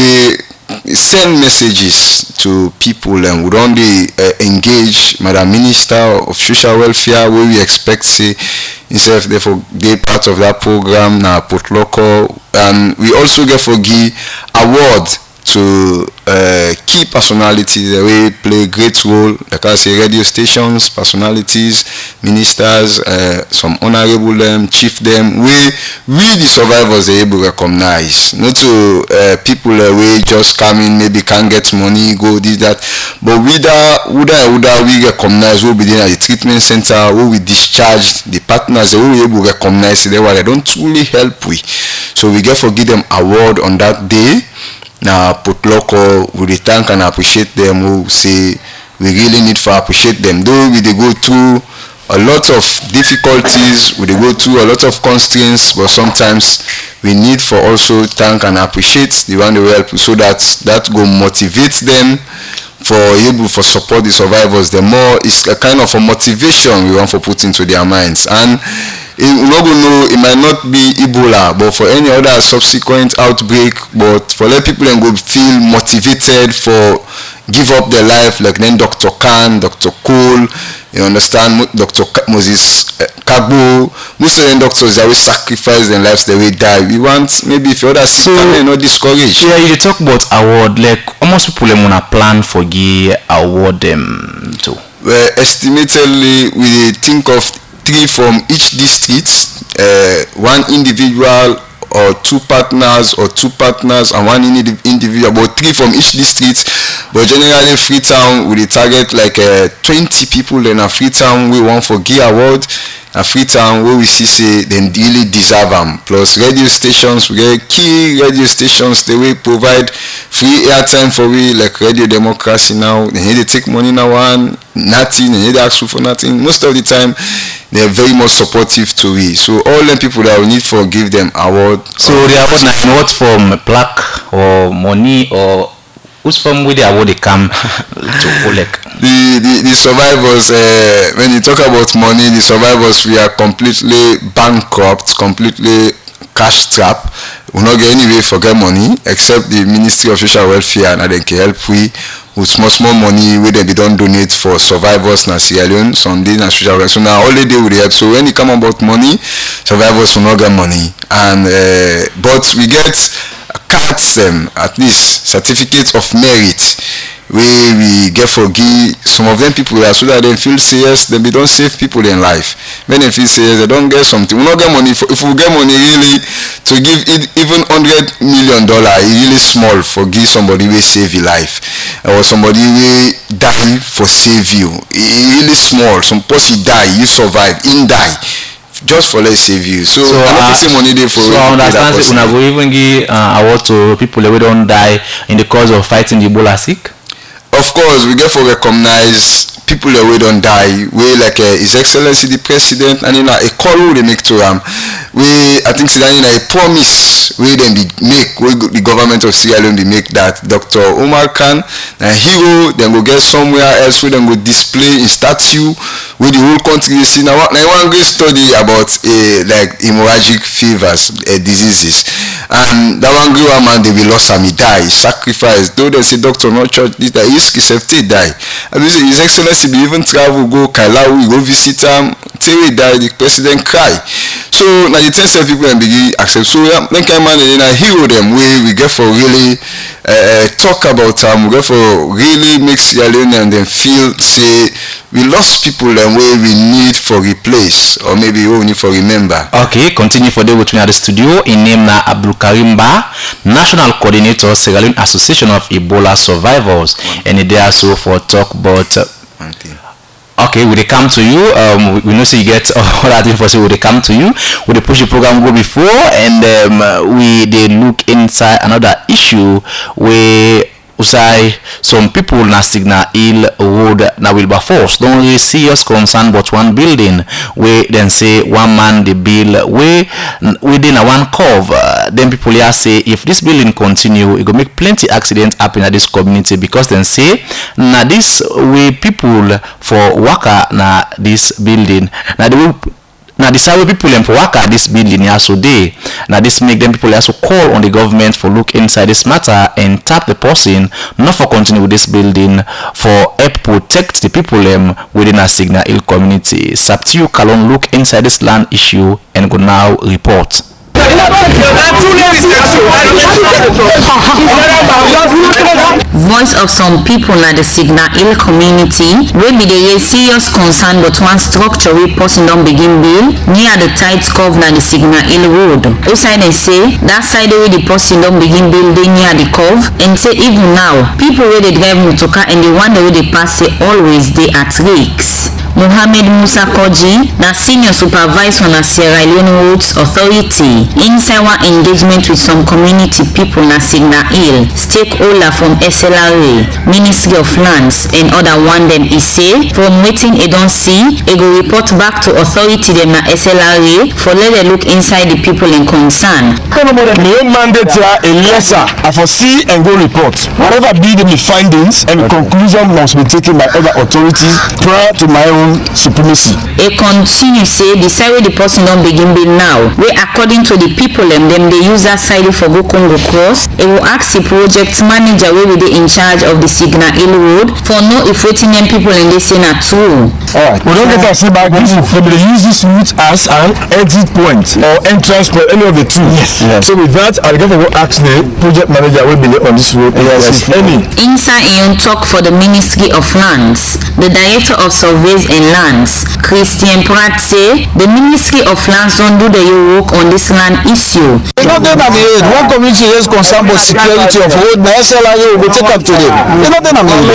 send messages to people and would only engage Madam Minister of Social Welfare where we expect say instead therefore be part of that program now Port Loko, and we also get for give award to key personalities the way play great role, like I say, radio stations, personalities, ministers, some honorable them, chief them, we the survivors are able to recognize. Not to people we just come in, maybe can't get money, go this, that, but we recognize who be there at the treatment center, who we discharge, the partners who we able to recognize they don't truly help we. So we get for give them award on that day. Now put local, we thank and appreciate them, who say we really need to appreciate them. Though we they go through a lot of difficulties, we they go through a lot of constraints, but sometimes we need for also thank and appreciate the one they help, so that go motivate them for able for support the survivors. The more it's a kind of a motivation we want to put into their minds. And it might not be Ebola, but for any other subsequent outbreak, but for let people go feel motivated for give up their life, like then Dr. Khan, Dr. Cole, you understand, Dr. Moses Kagbo, most of them doctors that will sacrifice their lives, they will die. We want maybe if others so, not discouraged. Yeah, you talk about award, like almost people wanna plan for the award them too. Well, estimatedly we think of 3 from each district, one individual or 2 partners, or 2 partners and 1 individual, about 3 from each district. But generally Freetown with the target like 20 people in a Freetown we want for Gear Award. A Freetown where we see say they really deserve them. Plus radio stations, we get key radio stations, they will provide free airtime for we, like Radio Democracy now. They need to take money now one, nothing, they need to ask for nothing. Most of the time they are very much supportive to we. So all the people that we need for give them award. So the award in what form? Plaque or money, or who's from where the award they come to collect? The survivors, when you talk about money, the survivors, we are completely bankrupt, completely cash trap. We not get anyway for get money except the Ministry of Social Welfare, and they can help we with small money where they don't donate for survivors in Sierra Leone, Sunday and social welfare. So now all they do with help. So when it come about money, survivors will not get money, and but we get cards, at least certificates of merit, where we get for give some of them people so that they feel serious, then we don't save people in life. When they feel serious, they don't get something. We not get money. If we get money really to give even $100 million, it's really small for give somebody will save your life, or somebody will die for save you. It's really small. Some person die, you survive, in die. Just for let's save you. So I don't see money there for. So I understand that we will even give award to people who don't die in the cause of fighting the Ebola sick. Of course, we get for recognize people that we don't die. We like His Excellency the President, and a call we they make to I think a promise we then make. We the government of Sierra Leone make that Dr. Omar Khan, a hero, then go get somewhere else where then go display a statue with the whole country. You see now one great study about like hemorrhagic fevers, diseases, and that one grew man they will lost him, he die, sacrifice. Though they say doctor not church this, that he safety die. And we say His Excellency we even travel go Kailawi, go visit him till he die. The president cry. So now the things that people begin accept. So yeah, then kind man in a hero them we get for really talk about we get for really make Sierra Leone and then feel say we lost people and we need for replace, or maybe we need for remember. Okay, continue for the with me at the studio. In name na Abdul Karim Ba, National Coordinator, Sierra Leone Association of Ebola Survivors, and they also for talk about. Okay, will they come to you? We know so you get all that info. So will they come to you? Will they push the program go before, and they look inside another issue where usai some people na Signal Hill Road na Wilberforce don't really serious concern but one building where then say one man the bill where within a one curve. Then people here say if this building continue it go make plenty accidents happen at this community, because then say na this way people for worker na this building na the way now this how people for work at this building also day. Now this make them people also call on the government for look inside this matter and tap the person not for continue with this building for help protect the people within a Signal Hill community. Saptiu Kalon look inside this land issue and go now report. Voice of some people na the Signal Hill community wey be dey raise serious concern but one structure wey person don begin build near the tight curve na the Signal Hill road. Outside dem say that side wey the person don begin build dey near the curve and say even now people wey dey drive motorcar and the one wey dey pass say always dey at risk. Mohammed Musa Koji na senior supervisor na Sierra Leone Roads Authority inside one engagement with some community people na Signal Hill, stakeholder from SLRA, Ministry of Lands and other one dem e say from wetin e don see e go report back to authority dem na SLRA for let dem look inside the people in concern. The mandate a lesser I foresee and go report. Whatever be the findings and conclusion must be taken by other authorities prior to my own supremacy. E continue say the side wey the person don begin build now wey according to the people dem dey use that side for go Congo cross. E go ask the project manager wey dey in charge of the Signal Hill road for know if wetin dem people and they say na true. Alright, we don't get to see back this. They use this route as an exit point or entrance point, any of the two. Yes. So with that, I'll get to go ask the project manager will be on this road. Yes. Any. Inside in talk for the Ministry of Lands, the Director of Surveys and Lands, Christian Pratt say the Ministry of Lands don't do the work on this land issue. They don't navigate. One community is concerned with security of road. The SLRA will take up to them. They don't navigate.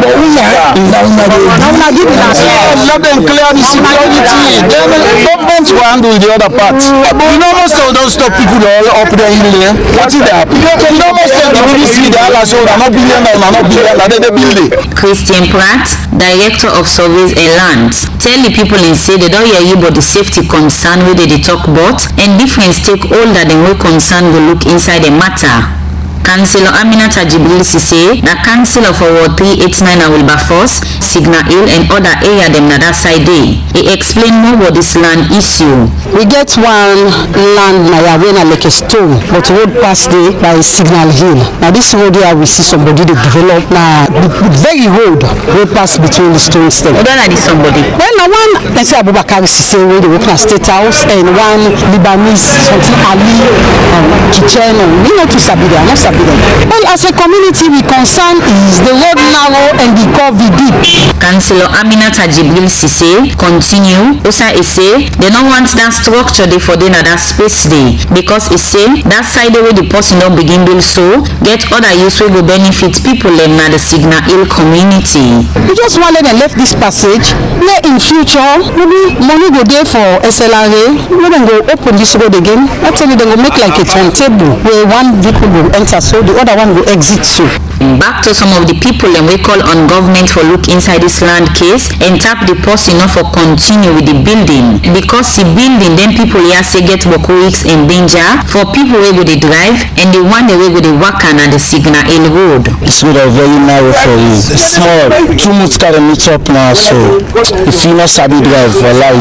Let them clear the security. Then the government will handle the other part. You know most of those stop people all up there in there. What is that? You know most of the ministry they are so they're not billionaires, they're not billionaires, they're building. Christian Pratt, Director of Surveys and Lands, tell the people in say they don't hear you about the safety concern where they talk about and different stakeholders them will concern will look inside the matter. Councillor Aminata Jibril say the councillor for Ward 389 and Wilberforce, Signal Hill and other area them na that side day. He explain more about this land issue. We get one land na Yawena like a stone, but road pass there by Signal Hill. Now this road here we see somebody they develop na the very road pass between the stones there. What are this somebody? Well now one let's say Abubakar say where they work na State House and one Libanese something Ali kitchen we not to sabi there, not sabi. Well, as a community, we concern is the road narrow and the curve deep. Councillor Aminata Jibril say continue. Also, he say they don't want that structure there for them at that space there because he say that side where the person don't begin build so get other use will go benefit people them na the Signal Hill community. We just wanted and left this passage. Where in future maybe money go there for SLRA. We then go open this road again. Actually, they will make like a turntable where one vehicle will enter. So the other one will exit too. Back to some of the people and we call on government for look inside this land case and tap the person not for continue with the building because the building then people here say get weeks in danger for people where go they drive and the one way go they walk on the Signal Hill road. This road are very narrow for you. It's small. Too much car meet up now so if you not sabi drive for life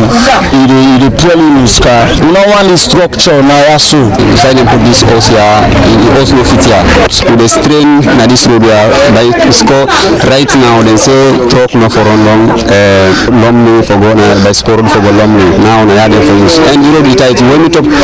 you purely lose car. You know one structure now also. Decided to put this also here also fit here. So they strain na this road by score right now they say talk no for long Lumley for go na by score for go Lumley now na yard for use and you know the tight when you talk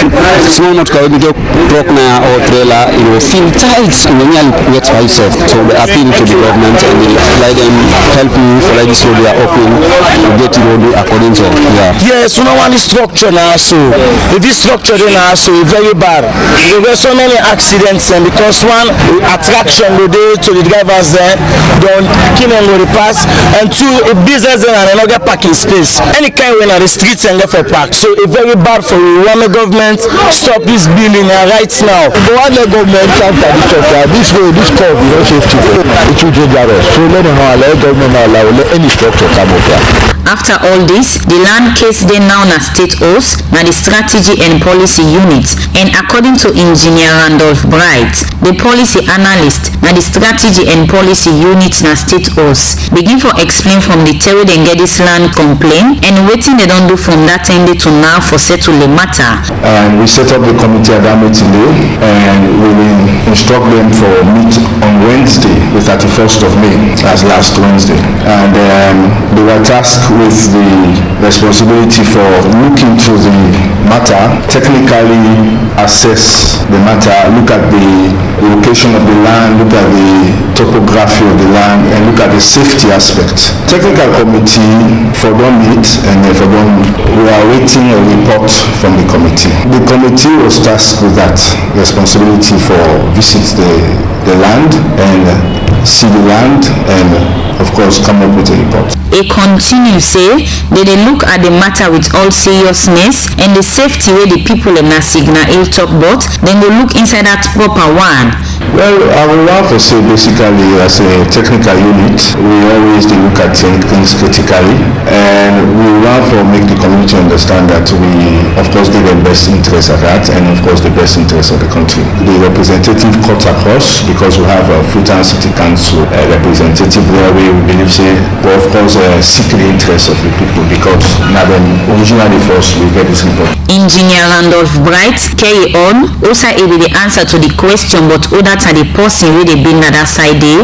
so not can we talk na or trailer you will feel tight when you get by yourself so we appeal to the government and we like them help you for like this road they are open to get the road according to yes no one structure now so if this structure now so very bad there were so many accidents and because one attraction go there to the drivers there don't kill them with the pass and two if business there and another parking space any kind when are the streets and left for park so it's very bad for you want the government stop this building right now but what the government can't this way this curve you know safety it will get that so let them know let government allow let any structure come up here. After all this, the land case they now na state house na the strategy and policy unit and according to engineer Randolph Bright, the policy analyst na the strategy and policy unit na state house begin for explain from the terry dem get this land complaint and wetin they don do from that time day to now for settle the matter. And we set up the committee at that meeting day, and we will instruct them for meet on Wednesday, the 31st of May, as last Wednesday. And they were tasked with the responsibility for looking to the matter, technically assess the matter, look at the location of the land, look at the topography of the land, and look at the safety aspect. Technical committee for don't meet, and we are waiting a report from the committee. The committee was tasked with that responsibility for visit the land and see the land and of course come up with a report. A continue say they look at the matter with all seriousness and the safety where the people in Signal Hill talk about, then go look inside that proper one. Well, I will have to say basically as a technical unit, we always look at things critically, and we want to make the community understand that we of course give the best interest at that, and of course the best interest of the country. The representative cuts across because we have a Freetown City Council representative there. We believe say, but of course seek the interest of the people because now then originally first we get this report. Engineer Randolph Bright carry on also able the answer to the question, but other than the person where they been at that side day.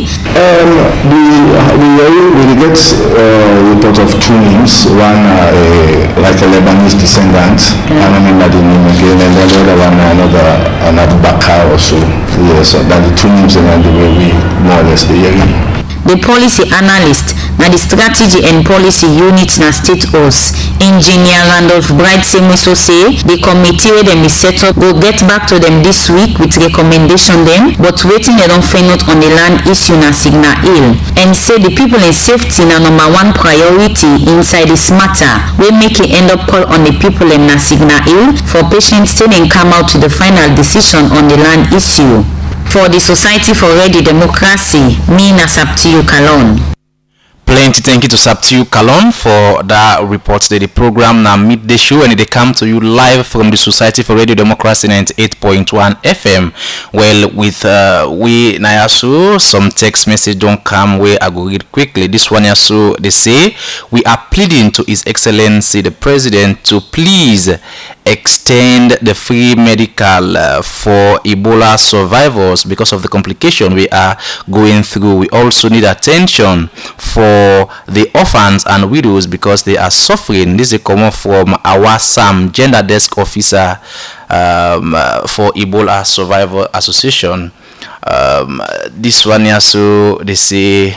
We get report of two names, one like a Lebanese descendant, and I remember the name again, and then the other one another Bakar also. Yes, so that the two names and the way we more or less the area. The policy analyst na the strategy and policy unit na state house. Engineer Randolph Bright Semuso say the committee where them is set up will get back to them this week with recommendation them, but waiting they don't find out on the land issue na Signal Hill, and say the people in safety na number one priority inside this matter. We make it end up call on the people in na Signal Hill for patients till they come out to the final decision on the land issue. For the Society for Radio Democracy, me na Saptiu Kalon. Plenty thank you to Saptiu Kalon for that report today. The program now midday show and they come to you live from the Society for Radio Democracy 98.1 FM. Well, with we Nayasu, some text message don't come where I go read quickly. This one Yasu, they say we are pleading to His Excellency the President to please extend the free medical for Ebola survivors because of the complication we are going through. We also need attention for the orphans and widows because they are suffering. This is a comment from our SAM Gender Desk Officer for Ebola Survivor Association. This one here, so they say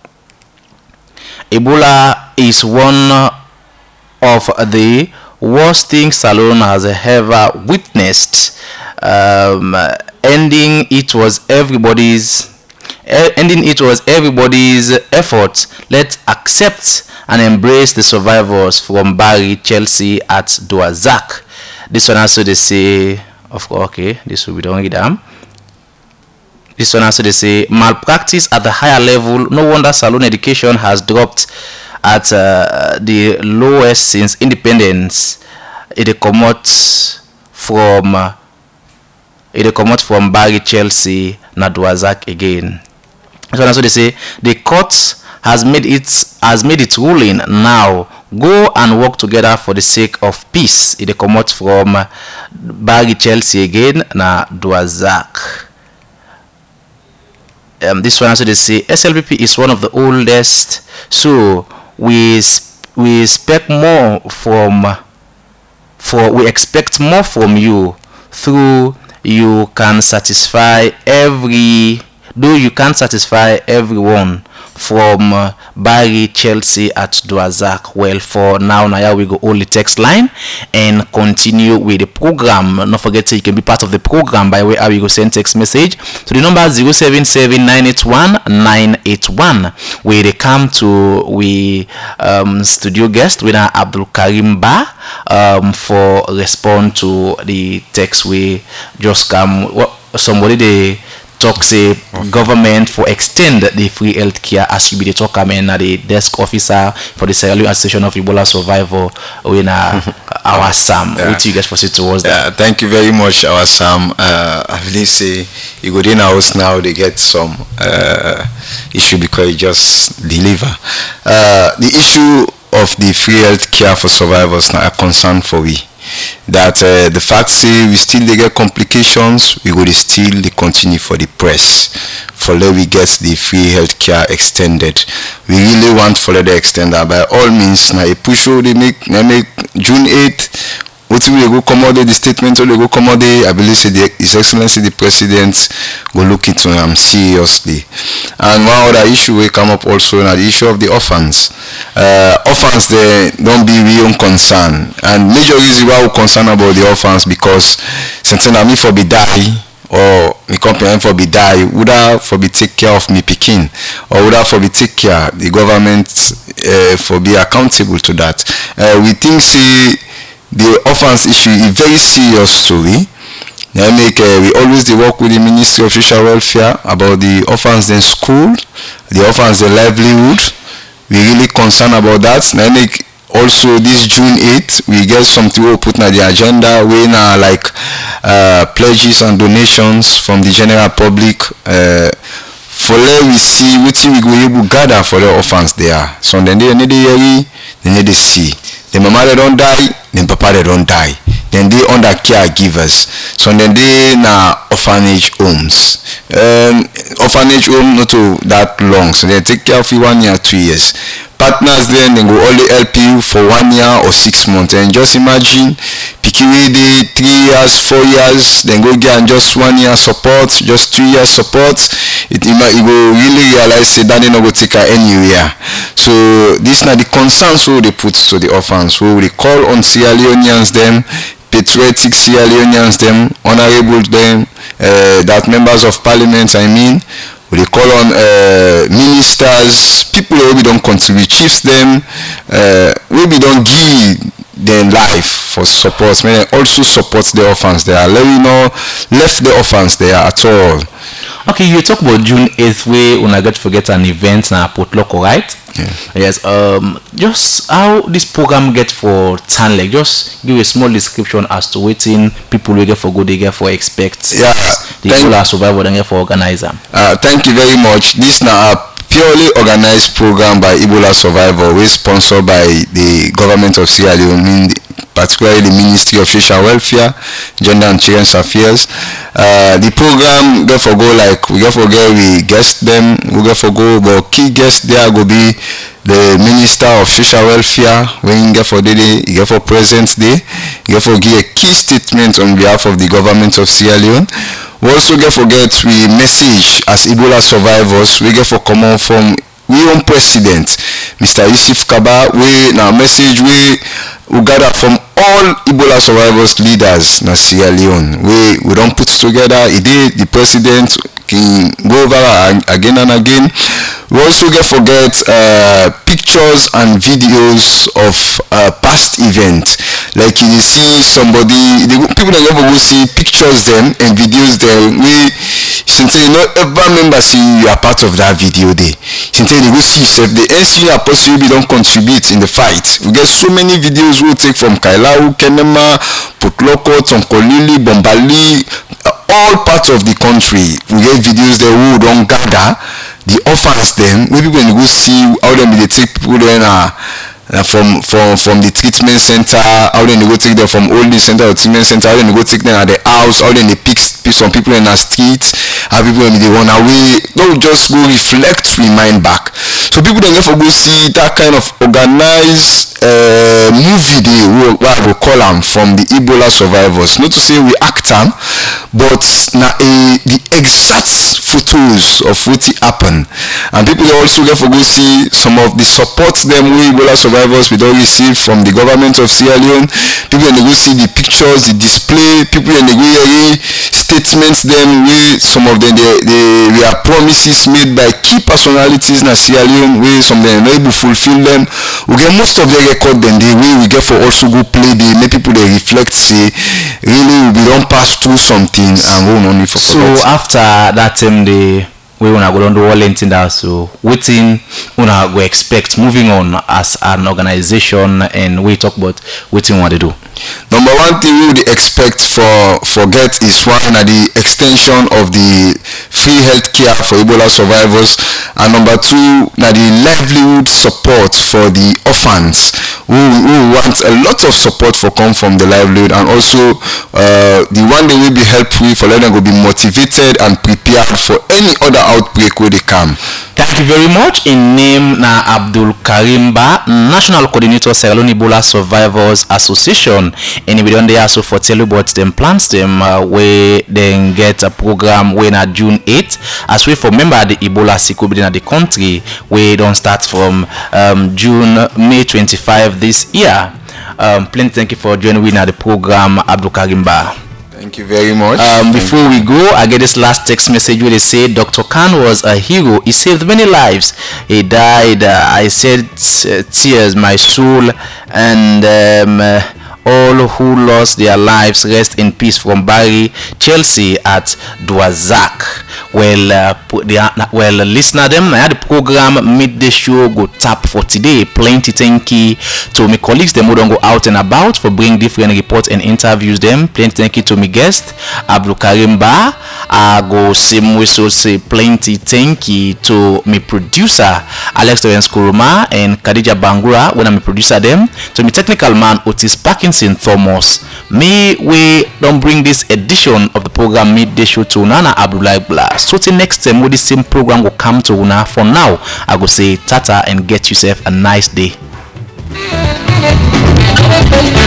Ebola is one of the worst things Salone has ever witnessed. Ending it was everybody's effort. Let's accept and embrace the survivors from Barry, Chelsea at Douazak. This one also they say, of course, okay, this will be done with them. This one also they say malpractice at the higher level. No wonder Salone education has dropped at the lowest since independence. It come from Barry, Chelsea, Douazak again. So that's what they say. The court has made its ruling. Now go and work together for the sake of peace. It come from Barry, Chelsea again, Douazak. This one also they say SLPP is one of the oldest, so we expect more from you. Through you can satisfy everyone from Barry, Chelsea at Douazak. Well, for now we go only text line and continue with the program. Don't forget you can be part of the program by way how you go send text message to the number 077-981-981 where they come to studio guest with Abdul Karim Ba for respond to the text we just come. Somebody they talk say government for extend the free health care as you be the talk the desk officer for the Sierra Leone Association of Ebola Survivor in our Sam. What do you guys foresee towards that? Thank you very much, our Sam. I believe say you go in house now they get some issue because you just deliver. The issue of the free health care for survivors now a concern for we. That the fact say we still they get complications, we will still they continue for the press for let we get the free health care extended. We really want for let the extender by all means now a push they make June 8th. What we go accommodate the statement or they go accommodate, I believe say His Excellency the President go look into them seriously. And one other issue will come up also now the issue of the orphans. Orphans they don't be real concern. And major reason why we concern about the orphans because since me for be die or me company for be die, would I for be take care of me picking or would I for be take care the government for be accountable to that. We think say the orphans issue is very serious story. We always work with the Ministry of Social Welfare about the orphans in school, the orphans their livelihood. We really concerned about that. Also this June 8th we get something we put on the agenda we now like pledges and donations from the general public for let we see what we go able gather for the orphans there. So then they need to see. The mama they don't die, then papa they don't die. Then they under caregivers. So then they na orphanage homes. Orphanage home not too that long. So they take care of you 1 year, 2 years. Partners then they go only help you for 1 year or 6 months. And just imagine picking day 3 years, 4 years, then go get and just 1 year support, just 2 years support. It will really realize that they not go take her anywhere. So this now the concern so they put to the orphans. So we call on Sierra Leoneans them, patriotic Sierra Leoneans them, honorable them, that members of parliament I mean. We call on ministers, people who don't contribute, chiefs them, we don't give them life for support. May also support the orphans there. Let me know left the orphans there at all. Okay, you talk about June 8th where when I get to forget an event na Potloco, right? Yeah. Yes. Just how this program get for Tanlek. Just give a small description as to waiting people will get for good, they get for expect. Yeah. The Ebola survivor they get for organizer. Thank you very much. This now a purely organized program by Ebola survivor, which sponsored by the government of Sierra Leone, particularly the Ministry of Social Welfare, Gender and Children's Affairs. The program get for go like we get for get we guest them, we get for go but key guests there go be the Minister of Social Welfare when get for day, he get for present day, he get for give a key statement on behalf of the government of Sierra Leone. We also get forget we message as Ebola survivors, we get for come on from we own president, Mr. Yusuf Kaba, we now message we gather from all Ebola survivors leaders in Sierra Leone. We don't put together the president can go over again and again. We also get forget pictures and videos of past events. Like you see somebody, people that never go see pictures them and videos them. We since you not ever remember seeing you are part of that video day. Since they go see if the NC are possibly don't contribute in the fight. We get so many videos we take from Kailau, Kenema, Potloco, Tonkolili, Bombali, all parts of the country. We get videos there who don't gather the orphans them. We people go see how them they take people then from the treatment center, how then they go take them from old center or treatment center, how then they go take them at the house, how then they pick some people in the streets, how people when they run away. Don't just go reflect, remind back. So people then never go see that kind of organized movie day what I go call them from the Ebola survivors. Not to say we act them, but now the exact photos of what happened. And people also get for go see some of the support them we Ebola survivors we don't receive from the government of Sierra Leone. People and they go see the pictures, the display, people and they go hear statements them we some of them they are promises made by key personalities in Sierra Leone where some of them not able to fulfill them. We get most of the record then they way we get for also go play the make people they reflect say really we don't pass through some things and we don't need for so after that time we wanna go on the wall in that so waiting wanna go expect moving on as an organization and we talk about waiting what they do. Number one thing we would expect forget is one at the extension of the free health care for Ebola survivors, and number two na the livelihood support for the orphans who want a lot of support for come from the livelihood, and also the one they will be helped with for let them go be motivated and prepared for any other outbreak where they come. Thank you very much. In name na Abdul Karim Ba, National Coordinator Sierra Leone Ebola Survivors Association, and we don't also for tell you about them plans them where they get a program when at June 8th as we for member the Ebola sick in the country we don't start from May 25 this year. Plenty thank you for joining me at the program, Abdul Karim Ba. Thank you very much. Before we go, I get this last text message where they say Dr. Khan was a hero. He saved many lives. He died. I said tears, my soul, and all who lost their lives rest in peace from Barry Chelsea at Dwazak. Well, listener them, I had the program midday show go tap for today. Plenty thank you to my colleagues. Them who don't go out and about for bring different reports and interviews them. Plenty thank you to my guest Abdul Karim Ba. I go same way so say plenty thank you to my producer Alex Torrance Kuruma and Khadija Bangura when I'm a producer them. To my technical man Otis Parkinson Thomas. We don't bring this edition of the program midday show to Nana Abdullah Bla. So till next time with the same program will come to Una. For now, I go say tata and get yourself a nice day.